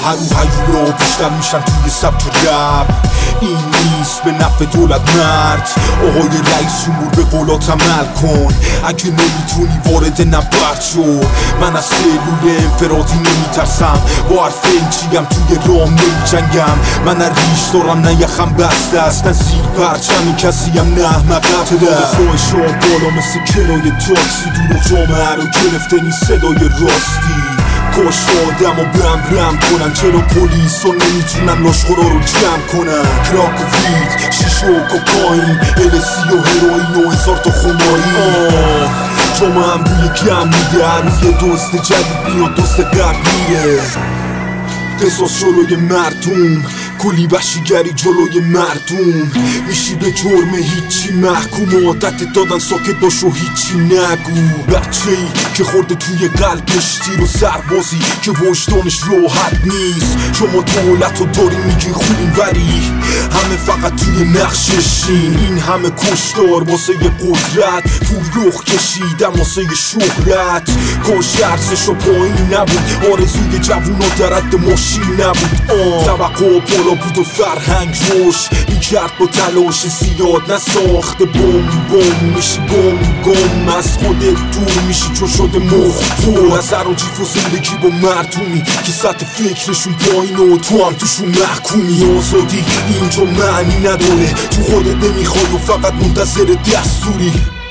هیولا بیشتر میشن توی سبک رپ. این نیست به نفع دولت مرد. آقای رئیس جمهور به قولات عمل کن. اگه نمیتونی وارد نبرد شو. من از سلول انفرادی نمیترسم، با حرف انچیم توی رام نمیجنگم. من نه ریش دارم نه یخم بسته است، نه زیر پرچم کسیم نه احمقم. تلفن شام بالا مثل کرای تاکسی، دروغ جامعه رو گرفته نیست صدای راستی. کاش آدم و برم کنن، چرا پلیس ها نمیتونن لاشخورا رو جمع کنن. کراک و وید، شیشه و کوکائین، LSD و هروئین و 1000 تا خماری. جامعه هم روی گم میده، هر روز یه دوست جدید میاد دوست قبل میره. قصاص جلوی مردم، کلی وحشیگری جلوی مردم. میشی به جرم هیچی محکوم، عادت دادن ساکت باش و هیچی نگو. بچه‌ای که خورده توی قلبش تیر و سربازی که وجدانش راحت نیست. شما دولت رو داری میگی خوبین ولی همه فقط توی نقششین. این همه کشتار واسه یه قدرت، پول رخ کشیدن واسه یه شهرت. کاش ارزش و پایین نبود، آرزوی جوونا در حد ماشین نبود. توقع بالا بود و فرهنگ روش میکرد با تلاش زیاد، نساخته بوم میشی گم از خودت دور میشی چون شده مخدور. از هر و جیف و زندگی با مردمی که سطح فکرشون پایینه و تو هم توشون محکومی. آزادی اینجا معنی نداره، تو خودت نمیخوای و فقط منتظر دستوری.